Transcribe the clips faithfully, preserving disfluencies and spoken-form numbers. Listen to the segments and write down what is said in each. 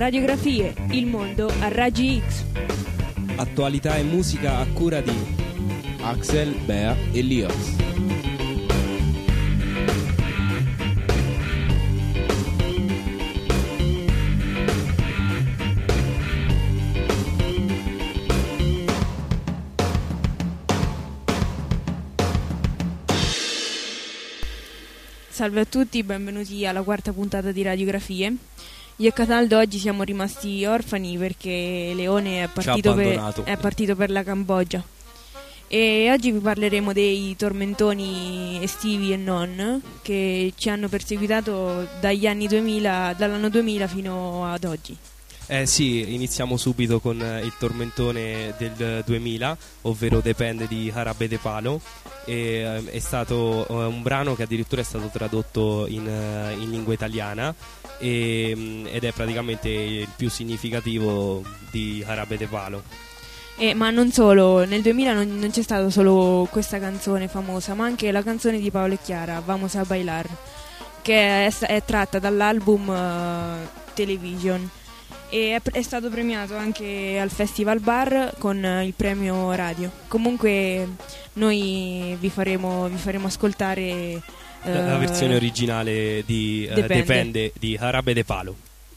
Radiografie, il mondo a raggi X. Attualità e musica a cura di Axel, Bea e Lios. Salve a tutti, benvenuti alla quarta puntata di Radiografie. Io e Cataldo oggi siamo rimasti orfani perché Leone è partito, per, è partito per la Cambogia. E oggi vi parleremo dei tormentoni estivi e non che ci hanno perseguitato dagli anni duemila, dall'anno duemila fino ad oggi. Eh sì, iniziamo subito con il tormentone del duemila, ovvero Depende di Jarabe de Palo. E, è stato uh, un brano che addirittura è stato tradotto in, uh, in lingua italiana e, ed è praticamente il più significativo di Jarabe de Palo. Eh, ma non solo, nel duemila non, non c'è stata solo questa canzone famosa, ma anche la canzone di Paolo e Chiara, Vamos a Bailar, che è, è tratta dall'album uh, Television. E è, è stato premiato anche al Festival Bar con eh, il premio radio. Comunque noi vi faremo, vi faremo ascoltare eh, la, la versione originale di uh, Depende. Depende di Jarabe de Palo.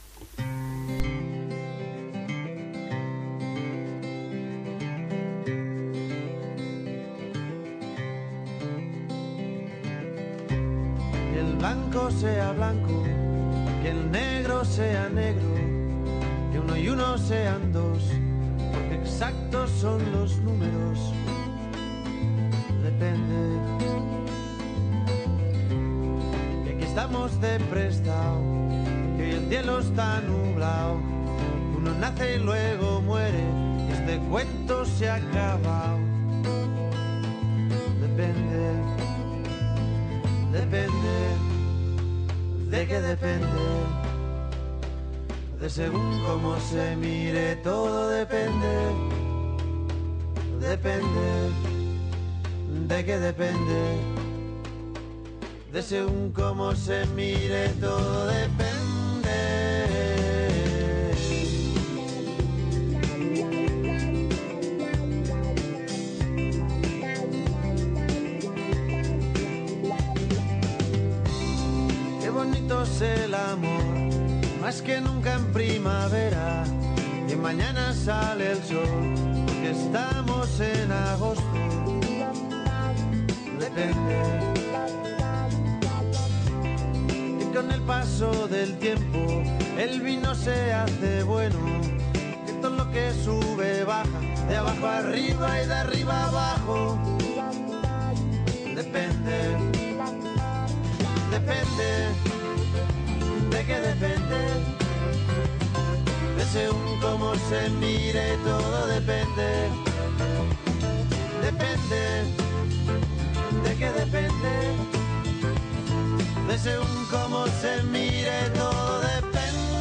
Que el blanco sea blanco, que el negro sea negro, que uno y uno sean dos, porque exactos son los números. Depende. Que aquí estamos de prestado, que hoy el cielo está nublado. Uno nace y luego muere, y este cuento se ha acabado. Depende. Depende. ¿De qué depende? De según cómo se mire, todo depende. Depende. ¿De qué depende? De según cómo se mire, todo depende. Qué bonito es el amor, más que nunca en primavera, y mañana sale el sol, porque estamos en agosto. Depende. Y con el paso del tiempo el vino se hace bueno, que todo lo que sube baja, de abajo arriba y de arriba abajo. Depende. Depende. ¿De qué depende? De según cómo se mire, todo depende. Depende. ¿De qué depende? De según cómo se mire, todo depende.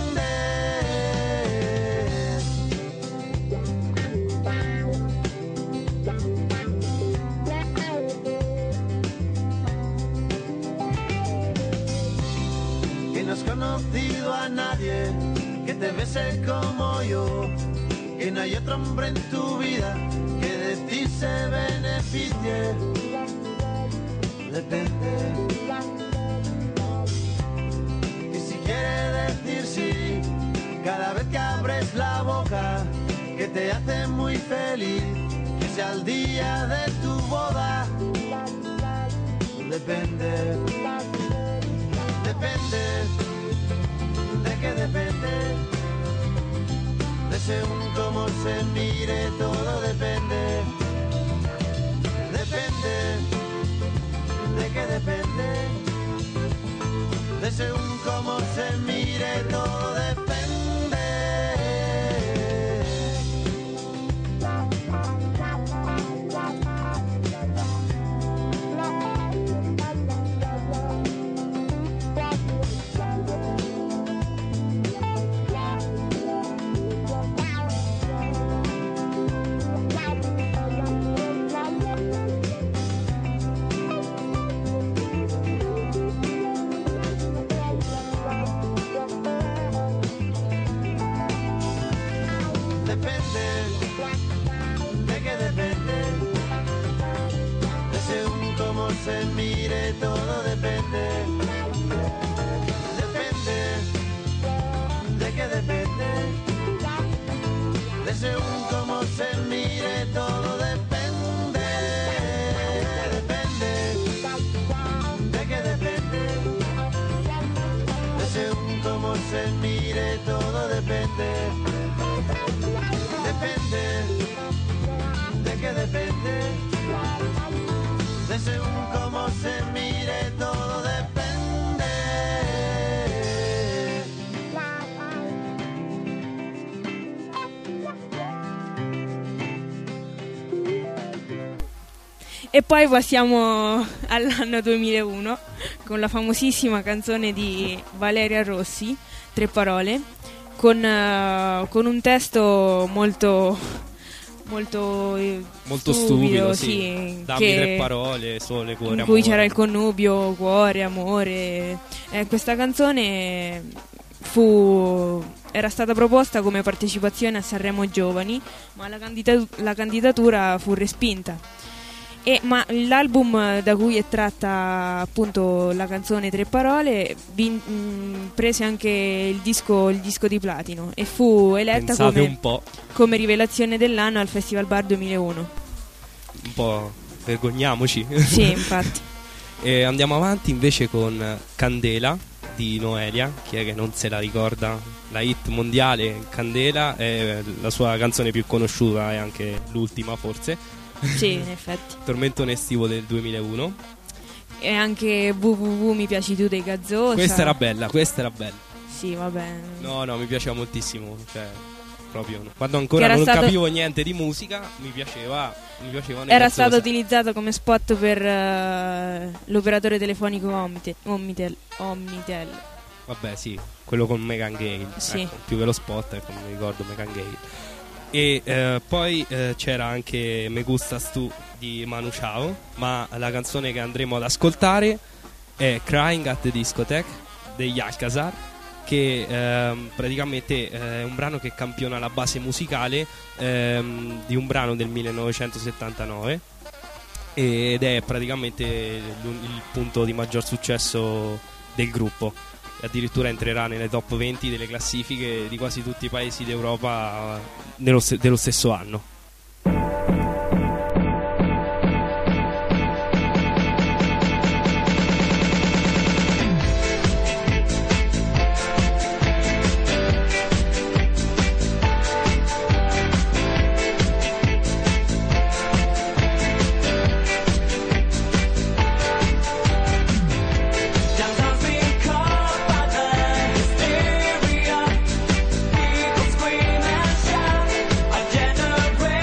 Que no has conocido a nadie que te bese como yo, que no hay otro hombre en tu vida que de ti se beneficie. Depende. Y si quiere decir sí, cada vez que abres la boca, que te hace muy feliz, que sea el día de tu boda. Depende. Depende. ¿De qué depende? De según cómo se mire, todo depende. Depende. ¿De qué depende? De según cómo se mire, todo depende. depende, de qué depende, de según cómo se mire todo depende, depende, de qué depende, de según cómo se mire todo depende, depende, de qué depende, de según cómo se mire todo depende, depende, de qué depende, de según cómo se mire todo depende. E poi passiamo all'anno duemilauno con la famosissima canzone di Valeria Rossi, Tre parole, con, uh, con un testo molto molto, eh, molto stupido, stupido, sì. sì, Dammi che, tre parole, sole, cuore, in amore. cui c'era il connubio, cuore, amore. Eh, questa canzone fu era stata proposta come partecipazione a Sanremo Giovani, ma la, candidatu- la candidatura fu respinta. E, ma l'album da cui è tratta appunto la canzone Tre parole vin- mh, prese anche il disco, il disco di platino e fu eletta Pensate come, un po', come rivelazione dell'anno al Festival Bar duemilauno. un po' vergogniamoci. Sì, infatti. E andiamo avanti invece con Candela di Noelia. Chi è che non se la ricorda? La hit mondiale Candela è la sua canzone più conosciuta e anche l'ultima forse. Sì, in effetti. Tormentone estivo del duemilauno. E anche W W W mi piaci tu dei Gazzosa. Questa era bella, questa era bella. Sì, vabbè. No, no, mi piaceva moltissimo, cioè proprio quando ancora Che era non stato- capivo niente di musica, mi piaceva, mi piacevano i Era Gazzosa. stato utilizzato come spot per eh, l'operatore telefonico Omnitel, Omnitel, Omnitel. Vabbè, sì, quello con Megan Gale. Sì. Ecco, più che lo spot, ecco, non mi ricordo Megan Gale. E eh, poi eh, c'era anche Me Gustas Tu di Manu Chao, ma la canzone che andremo ad ascoltare è Crying at the Discotheque degli Alcazar, che ehm, praticamente eh, è un brano che campiona la base musicale ehm, di un brano del millenovecentosettantanove ed è praticamente il, il punto di maggior successo del gruppo. Addirittura entrerà nelle top venti delle classifiche di quasi tutti i paesi d'Europa nello, dello stesso anno. People scream and shout, a generation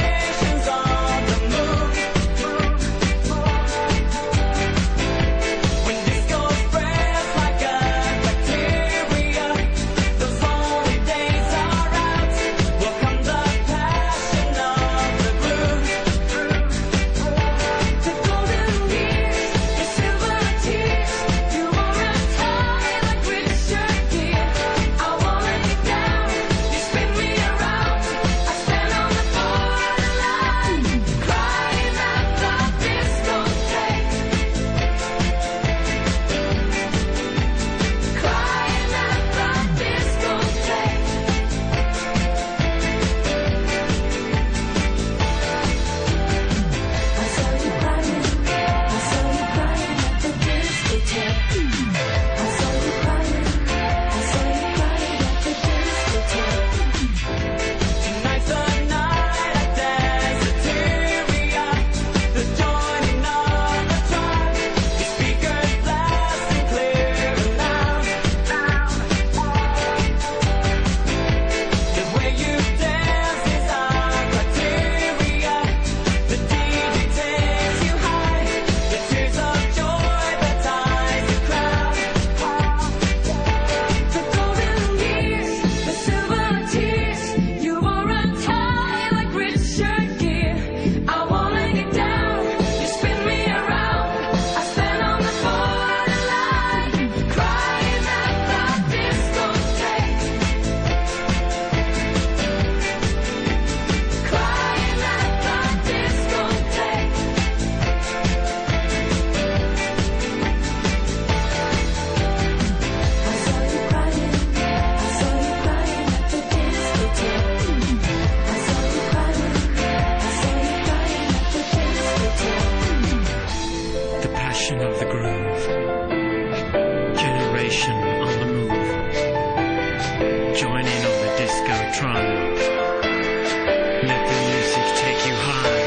front. Let the music take you high.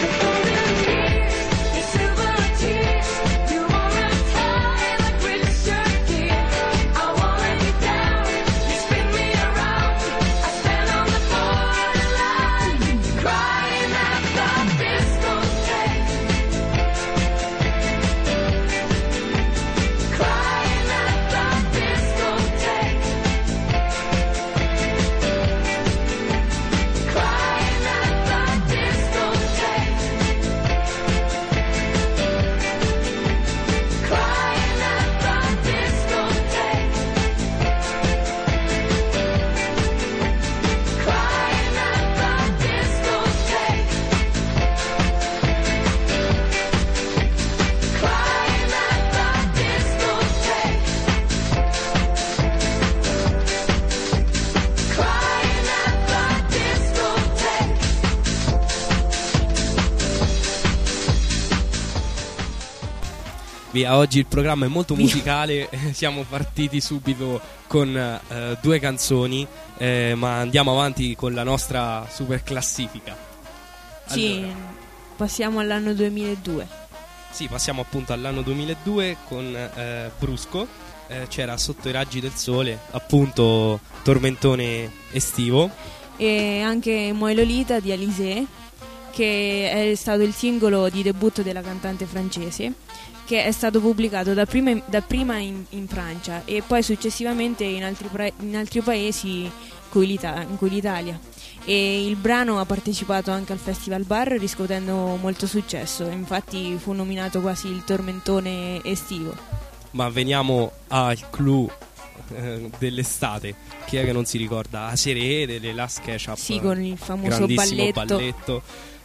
Via, oggi il programma è molto musicale, siamo partiti subito con eh, due canzoni, eh, ma andiamo avanti con la nostra super classifica. Sì, Allora, passiamo all'anno duemiladue. sì, passiamo appunto all'anno duemiladue con eh, Brusco, eh, c'era Sotto i raggi del sole, appunto tormentone estivo. E anche Moi Lolita di Alizé, che è stato il singolo di debutto della cantante francese, che è stato pubblicato da prima, da prima in, in Francia e poi successivamente in altri, pra- in altri paesi cui l'Ita- in cui l'Italia. E il brano ha partecipato anche al Festival Bar riscuotendo molto successo, infatti fu nominato quasi il tormentone estivo. Ma veniamo al clou eh, dell'estate. Chi è che non si ricorda? A Seré delle Last Ketchup, Sì, con il famoso grandissimo balletto. balletto.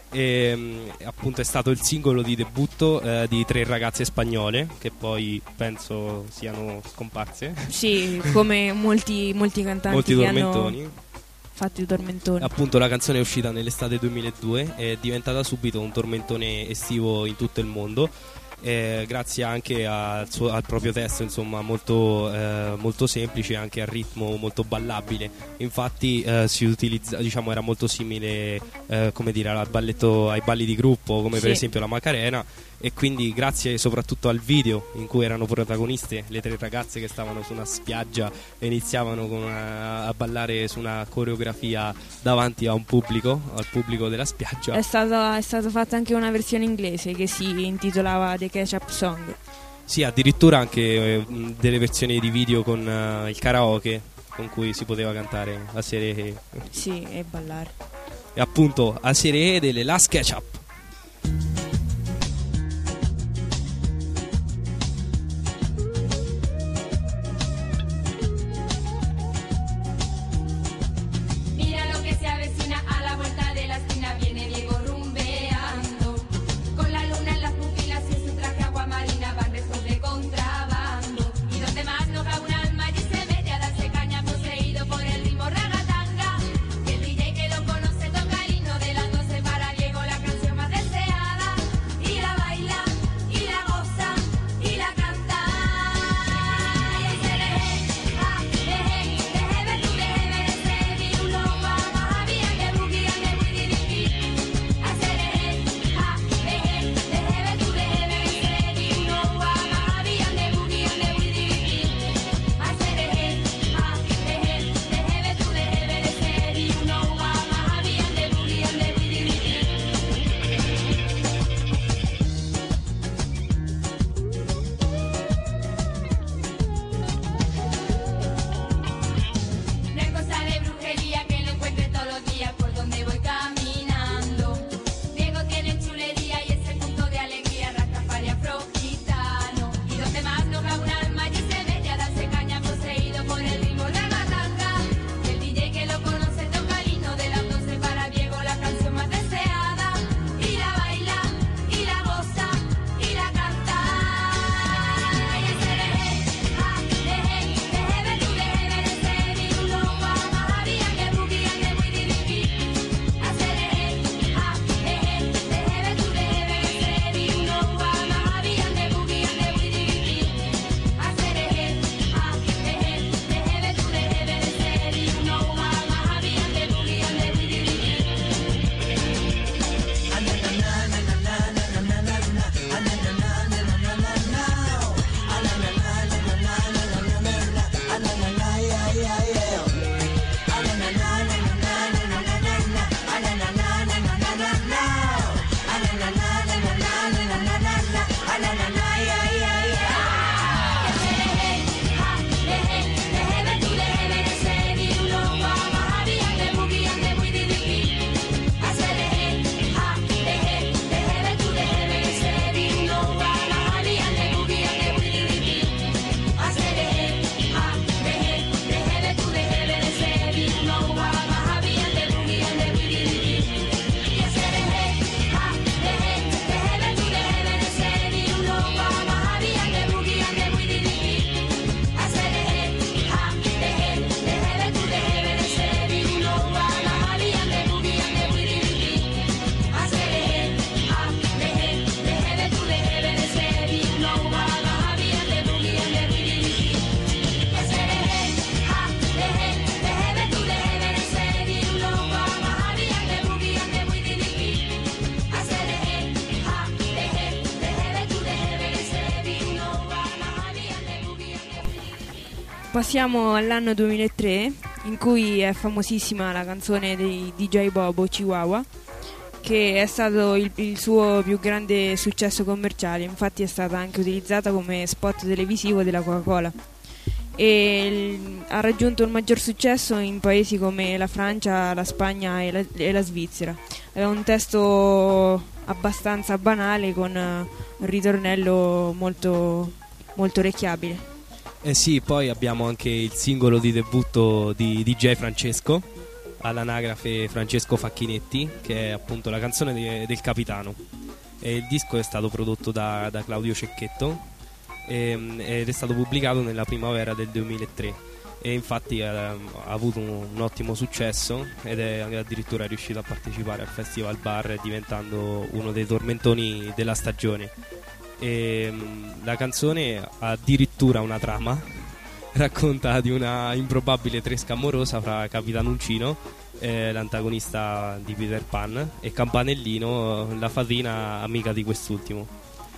E, appunto è stato il singolo di debutto eh, di tre ragazze spagnole che poi penso siano scomparse. Sì, come molti, molti cantanti Molti che tormentoni. hanno fatto i tormentoni. Appunto la canzone è uscita nell'estate duemiladue, è diventata subito un tormentone estivo in tutto il mondo, eh, grazie anche al, suo, al proprio testo, insomma, molto, eh, molto semplice, anche al ritmo molto ballabile. Infatti eh, si utilizza, diciamo, era molto simile eh, come dire, al balletto, ai balli di gruppo, come Sì. per esempio la Macarena. E quindi grazie soprattutto al video in cui erano protagoniste le tre ragazze che stavano su una spiaggia e iniziavano con una, a ballare su una coreografia davanti a un pubblico, al pubblico della spiaggia. È stata, è stata fatta anche una versione inglese che si intitolava The Ketchup Song. Sì, addirittura anche eh, delle versioni di video con eh, il karaoke con cui si poteva cantare a Seré. Sì, e ballare. E appunto a Seré delle Last Ketchup. Mira lo que se avecina a la vuelta de la esquina, viene Diego rumbeando, con la luna en las pupilas y en su traje agua marina van restos de contrabando, y donde más no cabe un alma allí se mete a darse caña poseído por el ritmo ragatanga, y el D J que lo conoce toca el himno de las doce para Diego, la canción passiamo all'anno duemilatré, in cui è famosissima la canzone di D J Bobo, Chihuahua, che è stato il, il suo più grande successo commerciale. Infatti è stata anche utilizzata come spot televisivo della Coca-Cola e il, ha raggiunto un maggior successo in paesi come la Francia, la Spagna e la, e la Svizzera. È un testo abbastanza banale con un ritornello molto, molto orecchiabile. Eh sì, poi abbiamo anche il singolo di debutto di D J Francesco, all'anagrafe Francesco Facchinetti, che è appunto la canzone de- del capitano. E il disco è stato prodotto da, da Claudio Cecchetto e, ed è stato pubblicato nella primavera del duemilatré e infatti eh, ha avuto un, un ottimo successo ed è addirittura riuscito a partecipare al Festival Bar, diventando uno dei tormentoni della stagione. E, la canzone ha addirittura una trama, racconta di una improbabile tresca amorosa fra Capitan Uncino, eh, l'antagonista di Peter Pan, e Campanellino, la fatina amica di quest'ultimo.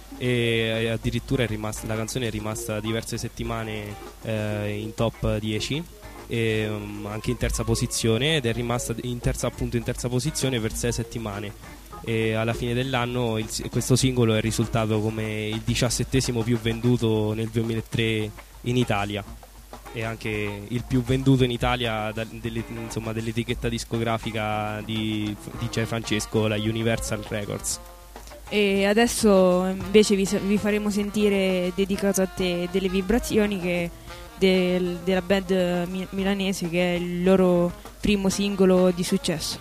E addirittura è rimasta, la canzone è rimasta diverse settimane eh, in top dieci e um, anche in terza posizione, ed è rimasta in terza, appunto in terza posizione per sei settimane. E alla fine dell'anno il, questo singolo è risultato come il diciassettesimo più venduto nel duemilatré in Italia e anche il più venduto in Italia da, delle, insomma, dell'etichetta discografica di D J Francesco, la Universal Records. E adesso invece vi, vi faremo sentire Dedicato a te delle vibrazioni, che del, della band mi, milanese, che è il loro primo singolo di successo.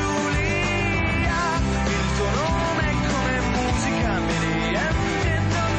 Giulia, il tuo nome come musica mi riempie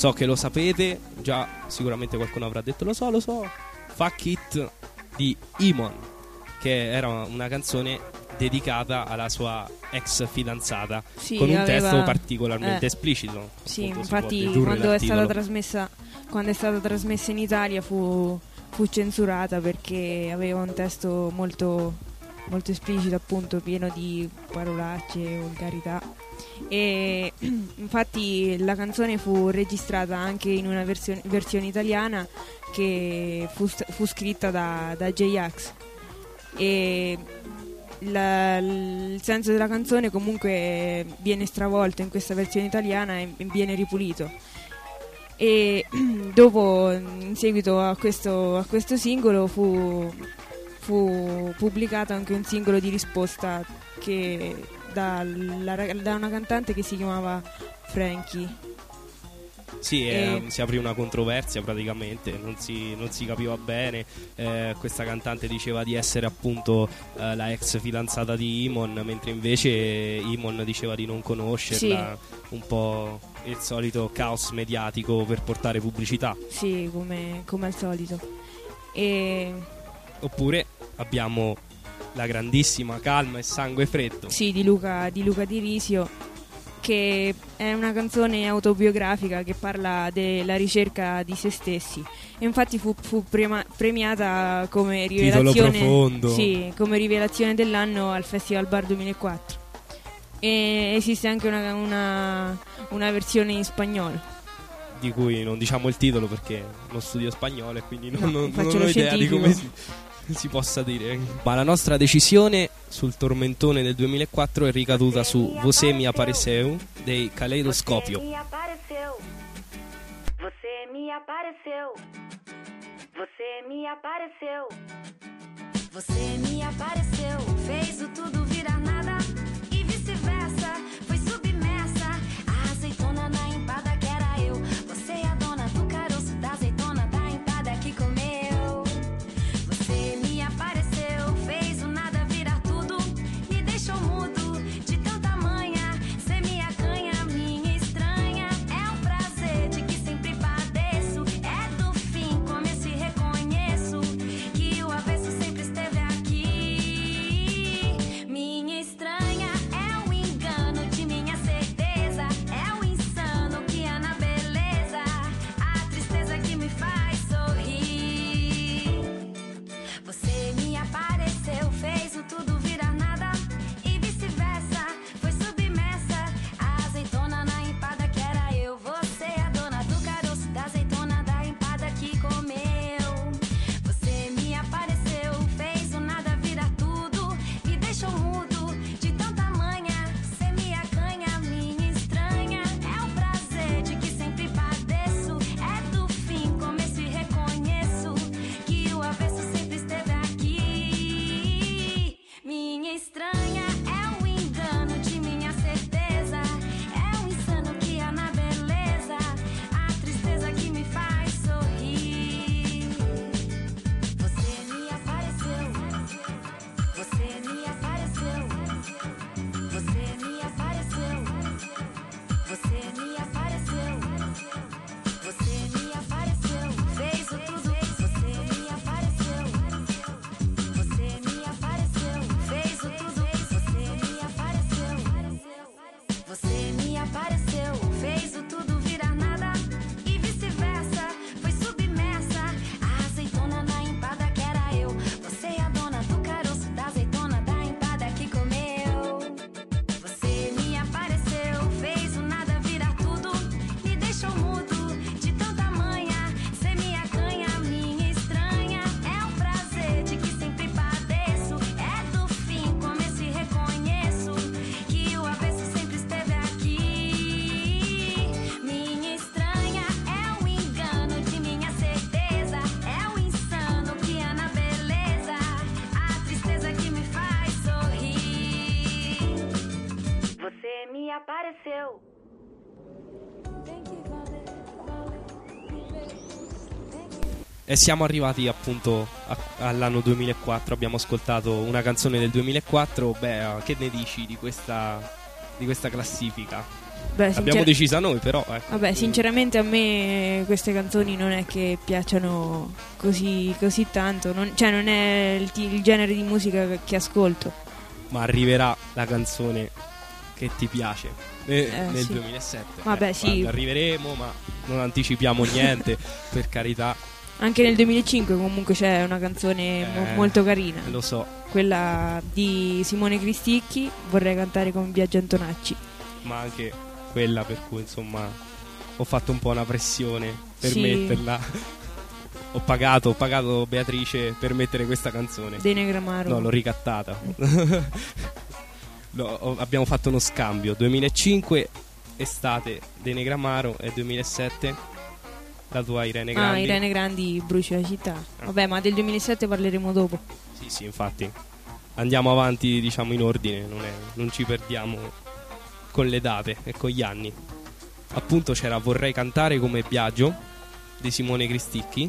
so che lo sapete, già sicuramente qualcuno avrà detto lo so, lo so, Fuck It di Imon, che era una canzone dedicata alla sua ex fidanzata, Sì, con un aveva- testo particolarmente eh. esplicito. Sì, appunto, si può infatti dedurre quando dal è stata titolo. trasmessa quando è stata trasmessa in Italia fu, fu censurata perché aveva un testo molto molto esplicito, appunto, pieno di parolacce e volgarità. E infatti la canzone fu registrata anche in una versione, versione italiana che fu, st- fu scritta da, da J-Ax. E la- il senso della canzone comunque viene stravolto in questa versione italiana e viene ripulito. E dopo, in seguito a questo, a questo singolo, fu, fu pubblicato anche un singolo di risposta che dalla rag- da una cantante che si chiamava Frankie. Sì, eh, E- si aprì una controversia praticamente, non si, non si capiva bene. Eh, questa cantante diceva di essere appunto eh, la ex fidanzata di Imon, mentre invece Imon diceva di non conoscerla. Un po' il solito caos mediatico per portare pubblicità. Sì, come, come al solito. E Oppure abbiamo la grandissima Calma e Sangue Freddo. sì, di Luca di, Luca Di Risio, che è una canzone autobiografica che parla della ricerca di se stessi. E infatti fu, fu prema- premiata come Titolo rivelazione, profondo. sì, come rivelazione dell'anno al Festival Bar duemilaquattro. E esiste anche una, una, una versione in spagnolo. Di cui non diciamo il titolo perché non studio spagnolo e quindi non, No, non, faccio non ho lo idea di scientifico. come si, si possa dire. Ma la nostra decisione sul tormentone del duemilaquattro è ricaduta su Você Me Apareceu dei Caleidoscópio. Você me apareceu. Você me apareceu. Você me apareceu. Você me apareceu. Fez o tudo virar nada e vice-versa. Foi submersa. A azeitona na empada que era eu. Você é a dona do caroço da azeitona da empada que comeu. Você me apareceu. Fez o nada virar tudo. Me deixou mudo de tanta manha. Cê me acanha, minha estranha. É um prazer de que sempre padeço. É do fim, começo e reconheço que o avesso sempre esteve aqui. Minha estranha é o engano de minha certeza. É o insano que há na beleza. A tristeza que me faz sorrir. Você me apareceu, fez o tudo virar nada e vice-versa. Foi submersa. A azeitona na empada que era eu. Você é a dona do caroço da azeitona da empada que comeu. Você me apareceu, fez o nada virar tudo. Me deixou mudo de tanta manha. Cê me acanha, minha estranha. É o prazer de que sempre padeço. É do fim, começo e reconheço que o avesso sempre esteve aqui. Minha estranha é o engano de minha certeza. É o insano que há na beleza. A tristeza que me faz sorrir. Você me apareceu. Você me apareceu. Você me apareceu. Você me apareceu. Você me apareceu. Fez o tudo. Você me apareceu. Você me apareceu. Fez o tudo. Você me apareceu. Você me apareceu. Fez o tudo virar nada e vice-versa. Foi submersa. A azeitona na empada que era eu. Você é a dona do caroço da azeitona da empada que comeu. Você me apareceu. Fez o nada virar tudo. Me deixou mudo de tanta manha. Cê me acanha, minha estranha. É um prazer de que sempre padeço. É do fim, começo e reconheço que o avesso sempre esteve aqui. Minha estranha é o engano de minha certeza. É o insano que há na beleza. A tristeza que me faz sorrir. Você me apareceu. E siamo arrivati appunto a- all'anno duemilaquattro. Abbiamo ascoltato una canzone del duemilaquattro. Beh, che ne dici di questa, di questa classifica? Beh, L'abbiamo sincer- decisa noi, però. Ecco. Vabbè, sinceramente a me queste canzoni non è che piacciono così, così tanto, non, cioè non è il, ti- il genere di musica che, che ascolto. Ma arriverà la canzone che ti piace eh, Eh, nel sì. duemilasette. Vabbè, Eh, sì. quando arriveremo, ma non anticipiamo niente, per carità. Anche nel duemilacinque comunque c'è una canzone mo- Eh, molto carina, Lo so, quella di Simone Cristicchi, Vorrei cantare con Biagio Antonacci. ma anche quella per cui insomma ho fatto un po' una pressione per Sì. metterla. Ho pagato, ho pagato Beatrice per mettere questa canzone. De Negramaro. No, l'ho ricattata. No, ho- abbiamo fatto uno scambio. duemilacinque estate De Negramaro e duemilasette la tua Irene Grandi. Ah, Irene Grandi, Brucia la città. Vabbè, ma del duemilasette parleremo dopo. Sì, sì, infatti. Andiamo avanti, diciamo, in ordine, non, è- non ci perdiamo con le date e con gli anni. Appunto c'era Vorrei cantare come Biagio di Simone Cristicchi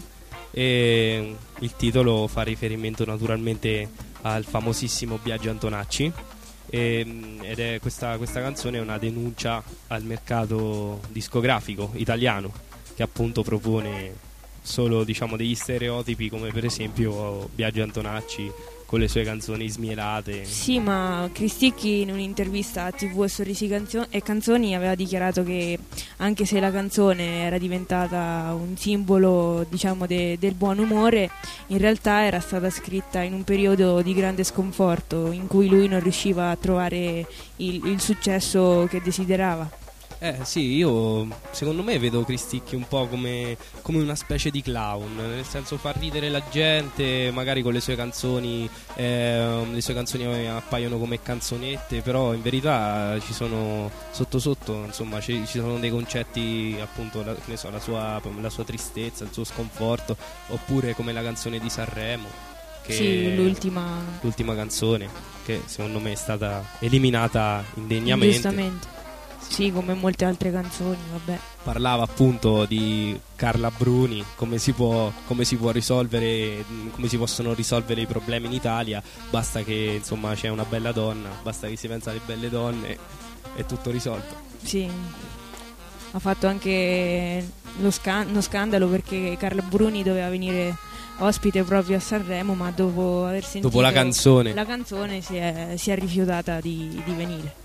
e il titolo fa riferimento naturalmente al famosissimo Biagio Antonacci e, ed è questa, questa canzone è una denuncia al mercato discografico italiano che appunto propone solo, diciamo, degli stereotipi come per esempio Biagio Antonacci con le sue canzoni smielate. Sì, ma Cristicchi in un'intervista a tivù e Sorrisi Canzo- e Canzoni aveva dichiarato che anche se la canzone era diventata un simbolo, diciamo, de- del buon umore, in realtà era stata scritta in un periodo di grande sconforto in cui lui non riusciva a trovare il, il successo che desiderava. Eh sì, io secondo me vedo Cristicchi un po' come, come una specie di clown, nel senso fa ridere la gente, magari con le sue canzoni, eh, le sue canzoni appaiono come canzonette, però in verità ci sono sotto sotto, insomma, ci, ci sono dei concetti, appunto, la, che ne so, la sua, la sua tristezza, il suo sconforto, oppure come la canzone di Sanremo, che Sì, l'ultima. l'ultima canzone, che secondo me è stata eliminata indegnamente. Giustamente. Sì, come molte altre canzoni, vabbè. Parlava appunto di Carla Bruni, come si può, come si può risolvere, come si possono risolvere i problemi in Italia, basta che insomma c'è una bella donna, basta che si pensa alle belle donne, è tutto risolto. Sì. Ha fatto anche lo, scan- lo scandalo perché Carla Bruni doveva venire ospite proprio a Sanremo, ma dopo aver sentito Dopo la canzone. la canzone si è, si è rifiutata di, di venire.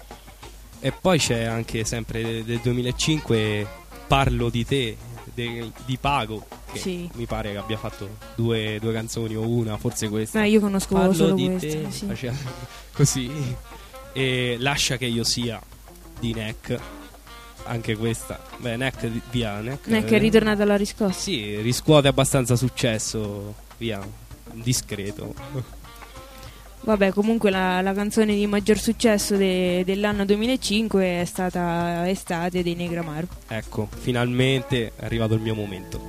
E poi c'è anche sempre del, del duemilacinque Parlo di te, de- di Pago, che Sì. mi pare che abbia fatto due, due canzoni o una, forse questa. Ma io conosco Parlo solo di questa. te, Sì. faceva così. E Lascia che io sia di Neck, anche questa. Beh, Neck di- via Neck. Non è che è ritornata la riscossa. Sì, riscuote abbastanza successo, via, discreto. Vabbè, comunque la, la canzone di maggior successo de- dell'anno duemilacinque è stata Estate dei Negramaro. Ecco, finalmente è arrivato il mio momento.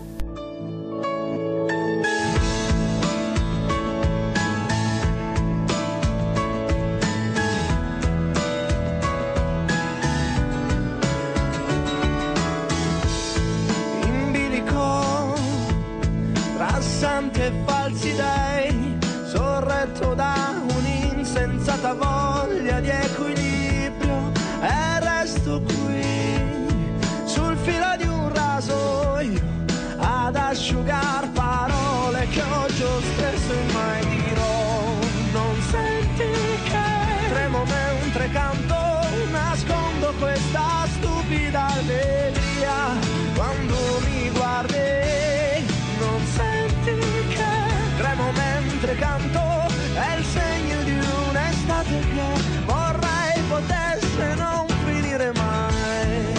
In bilico tra santi e falsi dei, sorretto da un'insensata voglia di equilibrio, e resto qui sul filo di un rasoio ad asciugar parole che oggi ho stesso e mai dirò. Non senti che tremo mentre canto, nascondo questa stupida allegria quando mi guardi. Non senti che tremo mentre canto, è il segno di un'estate che vorrei potesse non finire mai.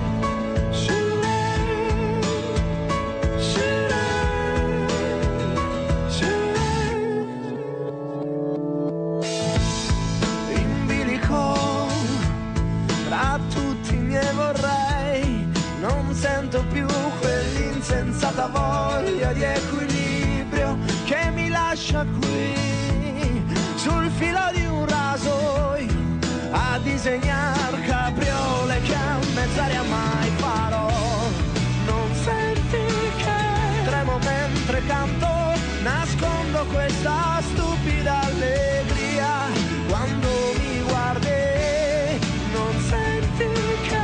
Shirei, shirei, shirei. In bilico tra tutti i miei vorrei, non sento più quell'insensata voglia di equilibrio che mi lascia qui sul filo di un rasoio a disegnar capriole che a mezz'aria mai farò. Non senti che tremo mentre canto, nascondo questa stupida allegria quando mi guardi. Non senti che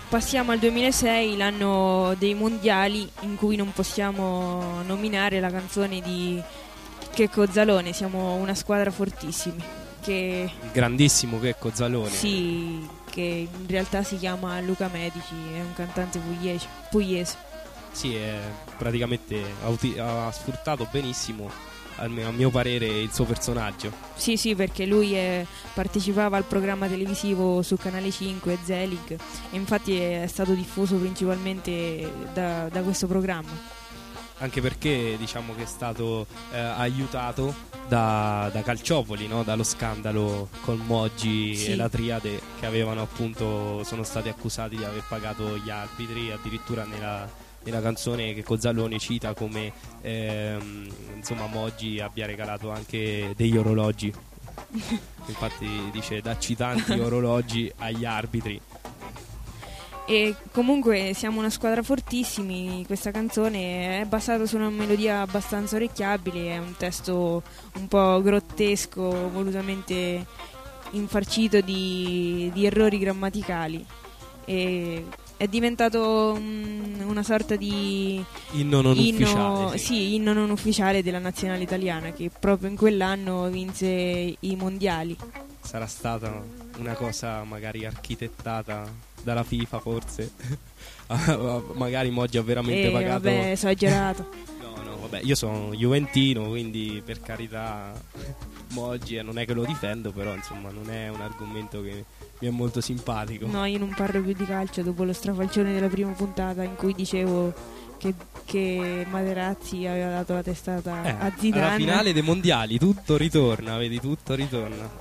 passiamo al duemilasei, l'anno dei mondiali, in cui non possiamo nominare la canzone di Checco Zalone. Siamo una squadra fortissimi. Che Il grandissimo Checco Zalone. sì, che in realtà si chiama Luca Medici, è un cantante pugliese. pugliese. Sì, è praticamente ha, uti- ha sfruttato benissimo, al mio, a mio parere, il suo personaggio. Sì, sì, perché lui è- partecipava al programma televisivo su Canale cinque, Zelig, e infatti è stato diffuso principalmente da, da questo programma. Anche perché diciamo che è stato eh, aiutato da, da Calciopoli, no? Dallo scandalo con Moggi Sì. e la Triade, che avevano appunto sono stati accusati di aver pagato gli arbitri. Addirittura nella, nella canzone che Cozzalone cita come ehm, insomma Moggi abbia regalato anche degli orologi. Infatti dice: dacci tanti orologi agli arbitri. E comunque siamo una squadra fortissimi. Questa canzone è basata su una melodia abbastanza orecchiabile, è un testo un po' grottesco, volutamente infarcito di, di errori grammaticali, e è diventato mm, una sorta di Inno non inno, ufficiale. Sì. sì, inno non ufficiale della nazionale italiana, che proprio in quell'anno vinse i mondiali. Sarà stata una cosa magari architettata dalla FIFA, forse. Magari Moggi ha veramente E pagato. vabbè, esagerato. No, no, vabbè, io sono juventino, quindi per carità Moggi, eh, non è che lo difendo, però insomma non è un argomento che mi è molto simpatico. No, io non parlo più di calcio dopo lo strafalcione della prima puntata in cui dicevo che, che Materazzi aveva dato la testata Eh, a Zidane. alla finale dei mondiali tutto ritorna, vedi, tutto ritorna.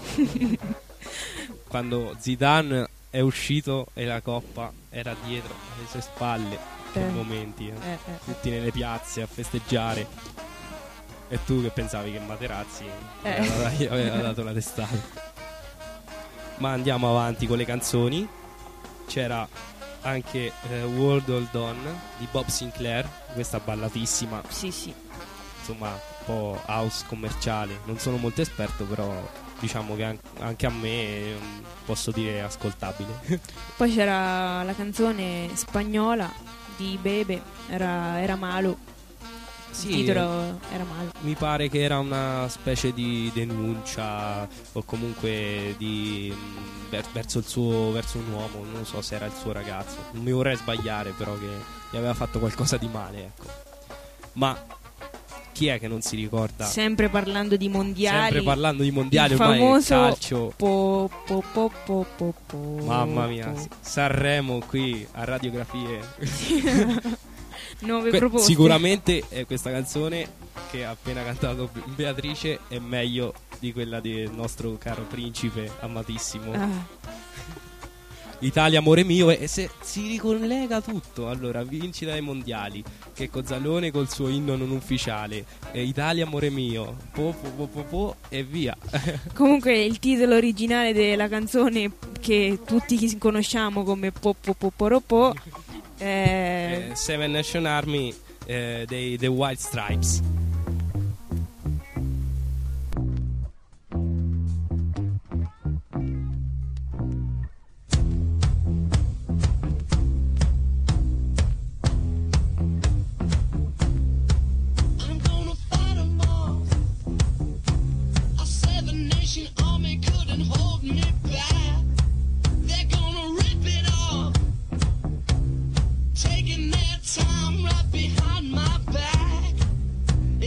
Quando Zidane è uscito e la coppa era dietro alle sue spalle, che Eh. momenti, eh. Eh, eh, Tutti nelle piazze a festeggiare. E tu che pensavi che Materazzi Eh. aveva, gli aveva dato la testata? Ma andiamo avanti con le canzoni. C'era anche eh, World Hold On di Bob Sinclair, questa ballatissima, sì, sì. insomma un po' house commerciale. Non sono molto esperto, però diciamo che an- anche a me mm, posso dire ascoltabile. Poi c'era la canzone spagnola di Bebe, era, era Malo. Sì, Il titolo era Malo. mi pare che era una specie di denuncia o comunque di mh, ver- verso il suo verso un uomo, non so se era il suo ragazzo. Non mi vorrei sbagliare, però che gli aveva fatto qualcosa di male, ecco. Ma chi è che non si ricorda? Sempre parlando di mondiali. Sempre parlando di mondiali, il ormai il famoso calcio. po, po, po, po, po, po, Mamma mia, po. Sanremo qui a Radiografie. Nuove Que- proposte. sicuramente eh, questa canzone che ha appena cantato Be- Beatrice è meglio di quella del nostro caro principe amatissimo. Ah, Italia amore mio, e se si ricollega tutto. Allora, vincita ai mondiali, che Cozzalone col suo inno non ufficiale, e Italia amore mio, po, po, po, po, po, e via. comunque il titolo originale della canzone, che tutti chi- conosciamo come po po po po ro po, è Eh, Seven Nation Army eh, dei The White Stripes. I'm gonna fight 'em all. A seven nation army couldn't hold me back. They're gonna rip it off, taking their time right behind my back.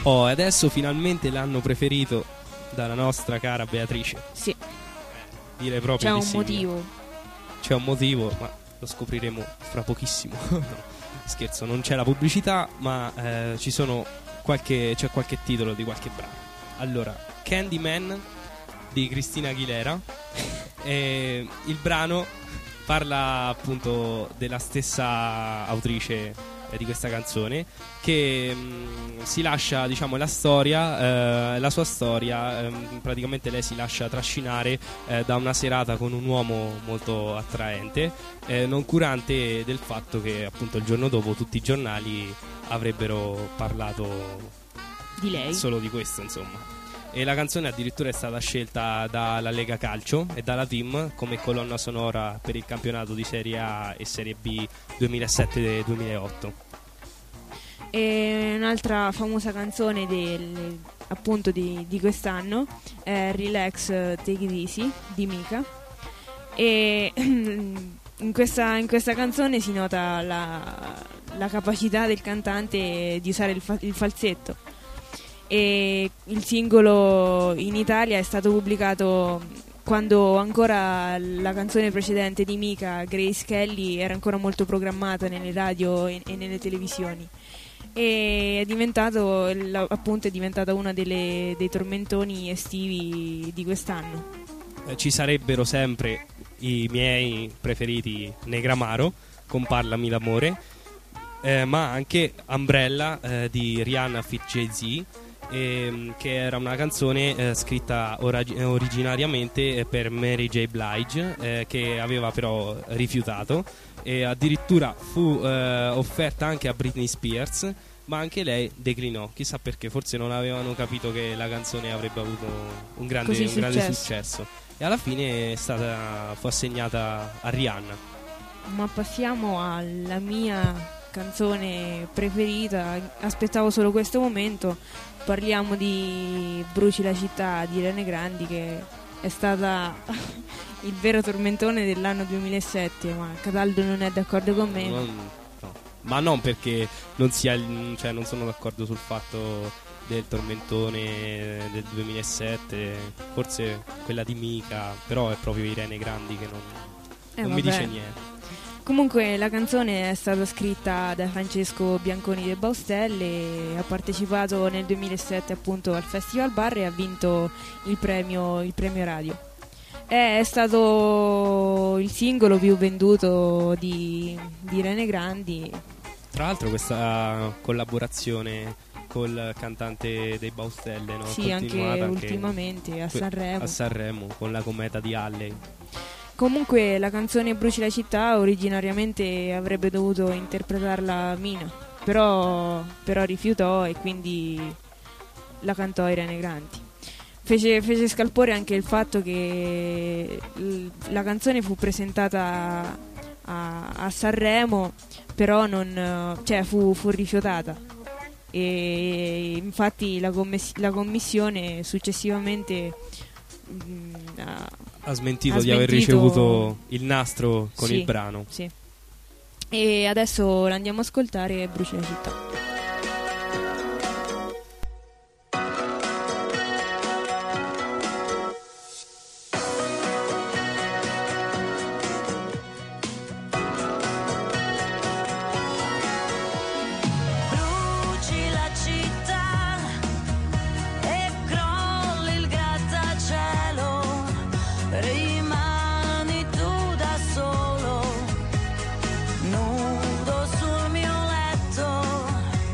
Oh, e adesso finalmente l'anno preferito dalla nostra cara Beatrice. Sì, Direi proprio c'è di un sì. motivo. C'è un motivo, ma lo scopriremo fra pochissimo. No, scherzo, non c'è la pubblicità, ma eh, ci sono qualche, c'è qualche titolo di qualche brano. Allora, Candyman di Cristina Aguilera. E il brano parla appunto della stessa autrice eh, di questa canzone, che mh, si lascia, diciamo, la storia, eh, la sua storia, ehm, praticamente lei si lascia trascinare eh, da una serata con un uomo molto attraente, eh, non curante del fatto che appunto il giorno dopo tutti i giornali avrebbero parlato Di lei. solo di questo, insomma. E la canzone addirittura è stata scelta dalla Lega Calcio e dalla Team come colonna sonora per il campionato di Serie A e Serie B duemilasette duemilaotto. E un'altra famosa canzone del, appunto di, di quest'anno è Relax, Take It Easy di Mika. E in questa, in questa canzone si nota la, la capacità del cantante di usare il, fa- il falsetto. E il singolo in Italia è stato pubblicato quando ancora la canzone precedente di Mika, Grace Kelly, era ancora molto programmata nelle radio e, e nelle televisioni. E è diventato, la- appunto, è diventata una delle, dei tormentoni estivi di quest'anno. Eh, ci sarebbero sempre i miei preferiti Negramaro con Parlami d'amore, eh, ma anche Umbrella eh, di Rihanna feat. Jay-Z, ehm, che era una canzone eh, scritta ora- originariamente eh, per Mary J. Blige, eh, che aveva però rifiutato, e addirittura fu eh, offerta anche a Britney Spears, ma anche lei declinò, chissà perché, forse non avevano capito che la canzone avrebbe avuto un grande, Così un grande successo. successo, e alla fine è stata, fu assegnata a Rihanna. Ma passiamo alla mia canzone preferita. Aspettavo solo questo momento. Parliamo di Bruci la città di Irene Grandi, che è stata il vero tormentone dell'anno duemilasette. Ma Cataldo non è d'accordo con me. Non- no. Ma non perché non sia il- cioè non sono d'accordo sul fatto del tormentone del duemilasette, forse quella di Mika, però è proprio Irene Grandi che non, Eh, non mi vabbè. dice niente. Comunque la canzone è stata scritta da Francesco Bianconi de Baustelle, ha partecipato nel duemilasette appunto al Festival Bar e ha vinto il premio, il premio radio. È stato il singolo più venduto di, di Irene Grandi. Tra l'altro questa collaborazione col cantante dei Baustelle, no? Sì, anche Continuata ultimamente a que- Sanremo. a Sanremo con la cometa di Halley. Comunque la canzone Bruci la città originariamente avrebbe dovuto interpretarla Mina, però, però rifiutò e quindi la cantò Irene Grandi. Fece, fece scalpore anche il fatto che l- la canzone fu presentata a, a Sanremo, però non, cioè fu, fu rifiutata. E infatti la, commiss- la commissione successivamente mh, ha, Ha smentito Ha di aver smentito- ricevuto il nastro con Sì. il brano. Sì. E adesso l'andiamo a ascoltare, Bruci la città. Bruci la città e crolli il grattacielo, rimani tu da solo, nudo sul mio letto.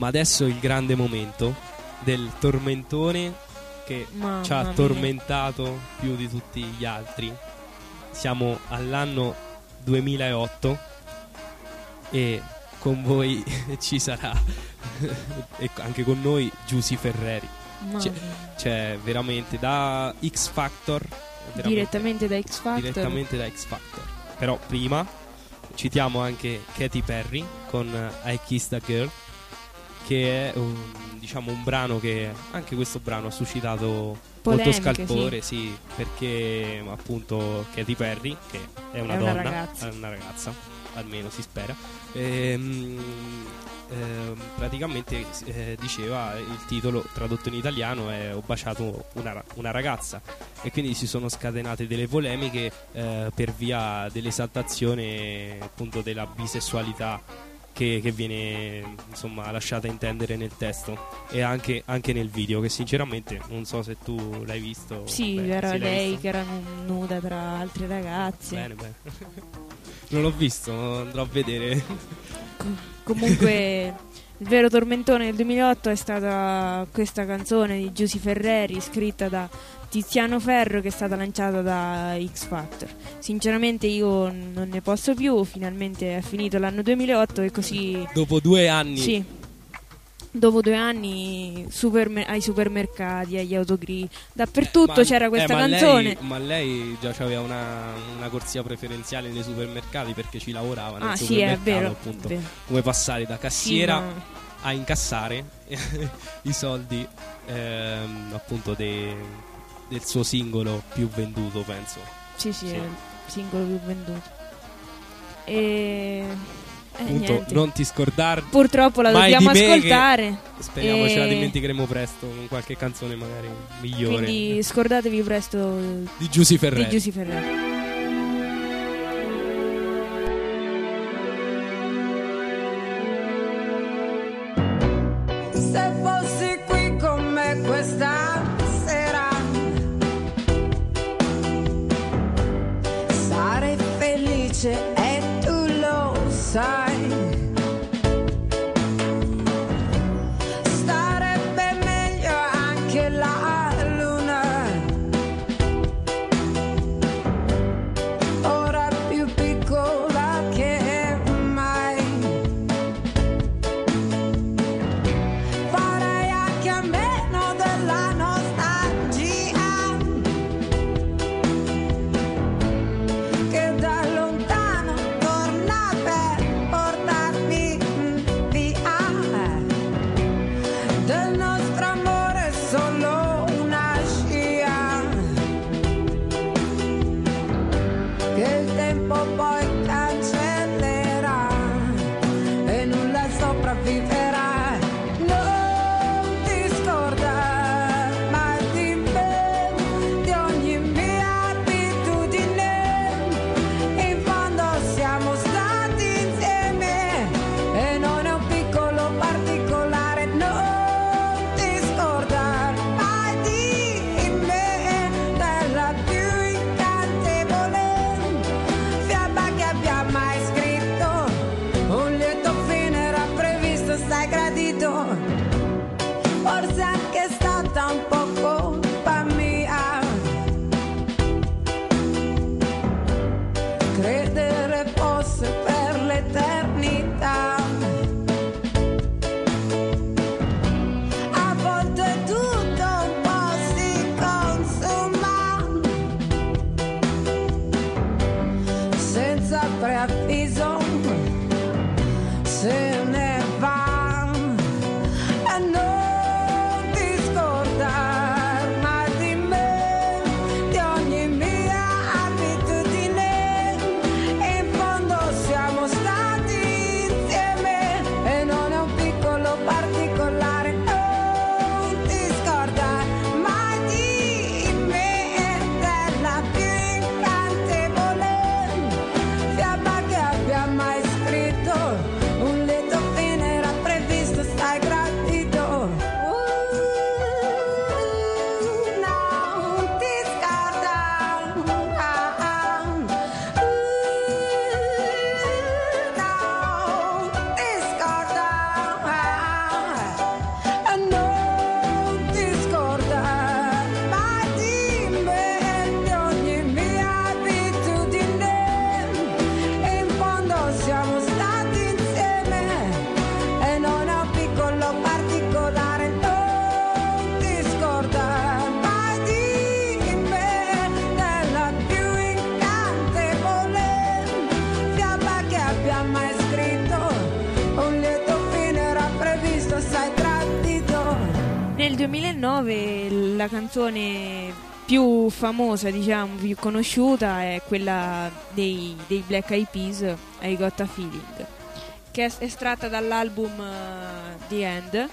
Ma adesso il grande momento del tormentone che Mamma ci ha mia. tormentato più di tutti gli altri. Siamo all'anno duemilaotto e con voi ci sarà e anche con noi Giusy Ferreri. Mamma Cioè, mia. cioè veramente da X Factor, veramente, Direttamente da X Factor. direttamente da X Factor. Però prima citiamo anche Katy Perry con I Kissed a Girl, che è un, diciamo un brano che anche questo brano ha suscitato Polemiche, molto scalpore, sì. Perché appunto Katy Perry, che è una È una donna, ragazza. è una ragazza, almeno si spera, ehm, ehm, praticamente eh, diceva, il titolo tradotto in italiano è Ho baciato una, ra- una ragazza, e quindi si sono scatenate delle polemiche eh, per via dell'esaltazione appunto della bisessualità che, che viene insomma lasciata intendere nel testo e anche, anche nel video, che sinceramente non so se tu l'hai visto. Sì, Beh, era sì, l'hai lei visto? che era nu- nuda tra altre ragazze. Bene, bene. Non l'ho visto, andrò a vedere. Comunque il vero tormentone del duemilaotto è stata questa canzone di Giusy Ferreri, scritta da Tiziano Ferro, che è stata lanciata da X Factor. Sinceramente io non ne posso più, finalmente è finito l'anno duemilaotto e così Dopo due anni. sì. Dopo due anni supermer- ai supermercati, agli autogrill, dappertutto Ma- c'era questa eh, ma canzone. Lei, ma lei già aveva una, una corsia preferenziale nei supermercati perché ci lavorava nel Ah sì, è supermercato, vero, appunto. vero. Come passare da Sì, cassiera ma- a incassare i soldi ehm, appunto de- del suo singolo più venduto, penso. Sì, sì, Sì. è il singolo più venduto. E, e Appunto, niente. non ti scordare. Purtroppo la mai dobbiamo di me, che ascoltare. Speriamo E- ce la dimenticheremo presto con qualche canzone magari migliore Quindi scordatevi presto di Giusy Ferreri. di Giusy Ferreri. Se fossi qui con me questa sera, sarei felice e tu lo sai. Starebbe meglio anche la luna, ora più piccola che mai. Farei anche a meno della nostalgia che da lontano torna per portarmi via. Del nostro amore è solo una scia che il tempo poi cancellerà e nulla sopravviverà. Non ti scordare mai di me, di ogni mia abitudine. In fondo siamo stati insieme e non è un piccolo particolare. Non ti scordare mai di me, della più incantevole fiaba che abbia mai scritto. Un lieto fine era previsto, stai gradito. Forse anche è stata un po' colpa mia credere fosse per l'eternità. A volte tutto un po' si consuma senza preavviso, se ne va. E non ti scordare mai di me, di ogni mia abitudine. In fondo siamo stati insieme e non è un piccolo particolare. Non ti scordare mai di me, della più incantevole fiaba che abbia duemilanove la canzone più famosa, diciamo, più conosciuta è quella dei, dei Black Eyed Peas, I Got a Feeling, che è estratta dall'album uh, The End.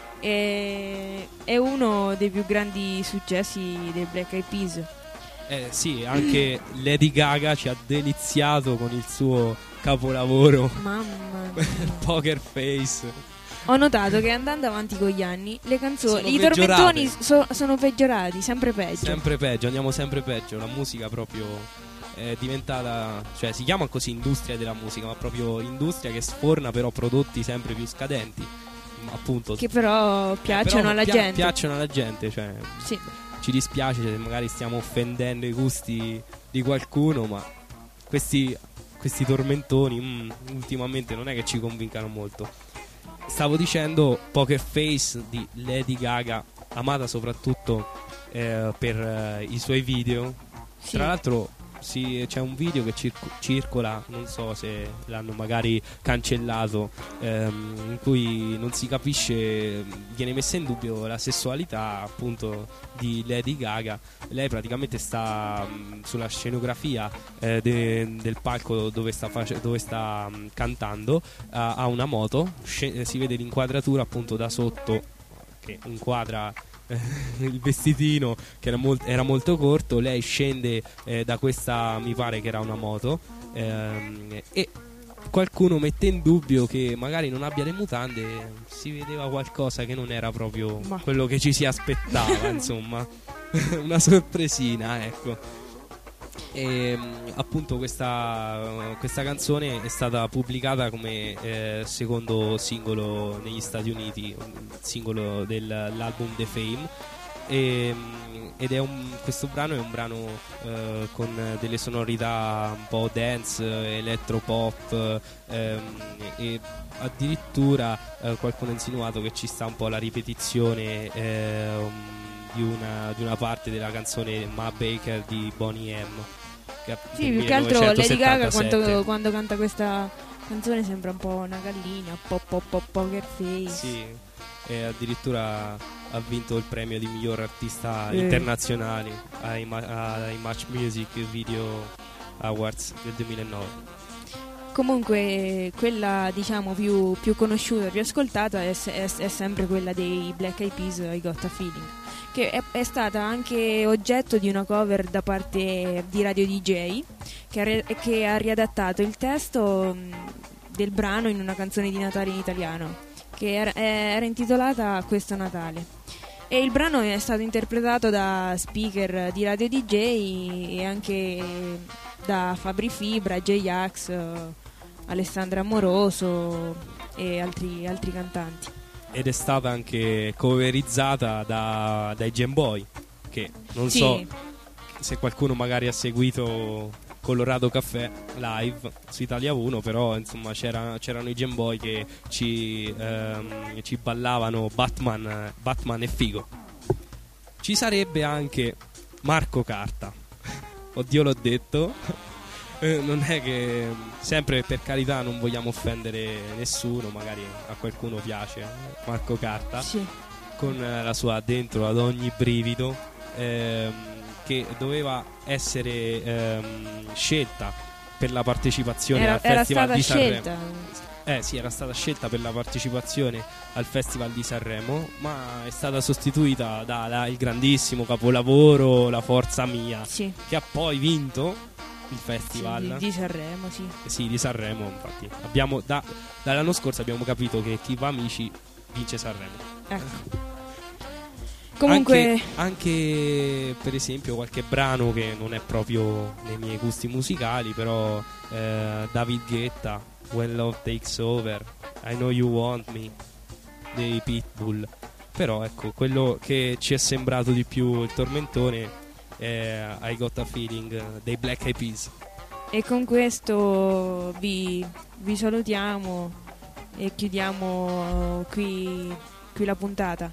E è uno dei più grandi successi dei Black Eyed Peas. Eh sì, anche Lady Gaga ci ha deliziato con il suo capolavoro Mamma mia. Poker Face. Ho notato che andando avanti con gli anni le canzoni, Sono i peggiorate. tormentoni so- sono peggiorati, sempre peggio. Sempre peggio, andiamo sempre peggio. La musica proprio è diventata, cioè si chiama così industria della musica, ma proprio industria che sforna però prodotti sempre più scadenti, appunto. Che però piacciono Però alla pia- gente. Piacciono alla gente, cioè Sì. ci dispiace se magari stiamo offendendo i gusti di qualcuno, ma questi, questi tormentoni mm, ultimamente non è che ci convincano molto. Stavo dicendo Poker Face di Lady Gaga, amata soprattutto eh, per eh, i suoi video. Sì. Tra l'altro sì, c'è un video che circo- circola, non so se l'hanno magari cancellato, ehm, in cui non si capisce, viene messa in dubbio la sessualità appunto di Lady Gaga. Lei praticamente sta mh, sulla scenografia eh, de- del palco dove sta, face- dove sta mh, cantando, ha ha una moto, sce- si vede l'inquadratura appunto da sotto che inquadra il vestitino che era, molt- era molto corto. Lei scende eh, da questa, mi pare che era una moto, ehm, e qualcuno mette in dubbio che magari non abbia le mutande. Si vedeva qualcosa che non era proprio Ma. quello che ci si aspettava, insomma. Una sorpresina, ecco. E appunto questa, questa canzone è stata pubblicata come eh, secondo singolo negli Stati Uniti, un singolo dell'album The Fame. E, ed è un, questo brano è un brano eh, con delle sonorità un po' dance, elettropop, ehm, e addirittura eh, qualcuno ha insinuato che ci sta un po' la ripetizione ehm, di, una, di una parte della canzone Ma Baker di Boney M. Che è Sì, del più che altro Lady Gaga millenovecentosettantasette. quando, quando canta questa canzone sembra un po' una gallina, pop pop pop poker face. Sì, e addirittura ha vinto il premio di miglior artista Eh. internazionale ai, ma- ai Match Music Video Awards del duemilanove. Comunque quella diciamo più, più conosciuta, più ascoltata è, se- è- è sempre quella dei Black Eyed Peas, I Got a Feeling, che è, è stata anche oggetto di una cover da parte di Radio D J che ha, re- che ha riadattato il testo mh, del brano in una canzone di Natale in italiano che era, era intitolata Questo Natale, e il brano è stato interpretato da speaker di Radio D J e anche da Fabri Fibra, J-Ax, Alessandra Amoroso e altri, altri cantanti. Ed è stata anche coverizzata da, dai Gen Boy, che non Sì. so se qualcuno magari ha seguito Colorado Caffè live su Italia uno, però insomma c'era, c'erano i Gen Boy che ci, ehm, ci ballavano Batman, Batman e Figo. Ci sarebbe anche Marco Carta. Oddio, l'ho detto. Eh, non è che, sempre per carità, non vogliamo offendere nessuno, magari a qualcuno piace Marco Carta, Sì. con eh, la sua Dentro ad ogni brivido, ehm, che doveva essere ehm, scelta per la partecipazione Era, al era Festival stata di Sanremo. scelta. Eh sì, era stata scelta per la partecipazione al Festival di Sanremo, ma è stata sostituita dal grandissimo capolavoro La Forza Mia, Sì. che ha poi vinto il Sì, festival di, di Sanremo, sì. sì, di Sanremo. Infatti abbiamo da, dall'anno scorso abbiamo capito che chi va Amici vince Sanremo. Ecco. Comunque anche, anche per esempio qualche brano che non è proprio nei miei gusti musicali, però eh, David Guetta, When Love Takes Over, I Know You Want Me dei Pitbull. Però ecco, quello che ci è sembrato di più il tormentone è I Got a Feeling dei Black Eyed Peas. e con questo vi, vi salutiamo e chiudiamo qui, qui la puntata.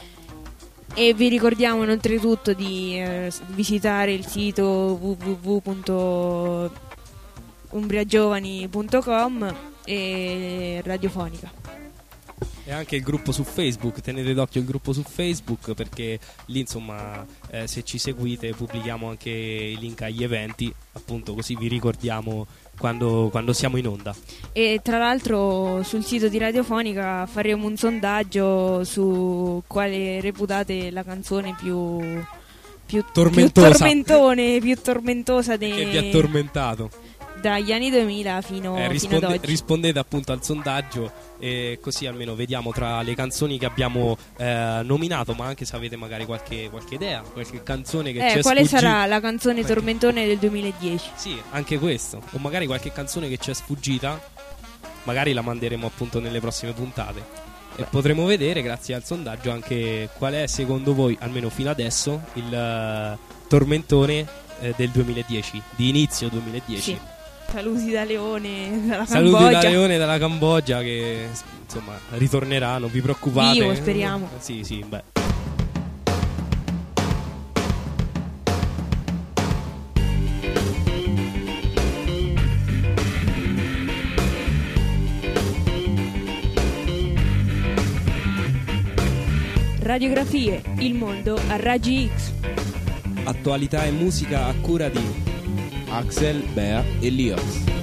E vi ricordiamo oltretutto di eh, visitare il sito w w w punto umbriagiovani punto com e Radiofonica. E anche il gruppo su Facebook, tenete d'occhio il gruppo su Facebook, perché lì insomma eh, se ci seguite pubblichiamo anche i link agli eventi, appunto, così vi ricordiamo quando, quando siamo in onda. E tra l'altro sul sito di Radiofonica faremo un sondaggio su quale reputate la canzone più più Tormentosa. più tormentone, più tormentosa de- Che vi ha tormentato. dagli anni duemila fino, Eh, fino risponde- ad oggi. rispondete appunto al sondaggio, e così almeno vediamo tra le canzoni che abbiamo eh, nominato, ma anche se avete magari qualche, qualche idea, qualche canzone che ci Eh, è quale sfuggita. sarà la canzone Qualche- tormentone del duemiladieci? Sì, anche questo. O magari qualche canzone che ci è sfuggita, magari la manderemo appunto nelle prossime puntate. E potremo vedere, grazie al sondaggio, anche qual è secondo voi, almeno fino adesso, il eh, tormentone eh, del duemiladieci, di inizio duemiladieci. Sì. Saluti da Leone, dalla Saluti Cambogia. da Leone dalla Cambogia, che insomma ritornerà, non vi preoccupate. Vivo, speriamo. Sì, sì, beh. Radiografie, il mondo a raggi X. Attualità e musica a cura di Axel, Bea e Lios.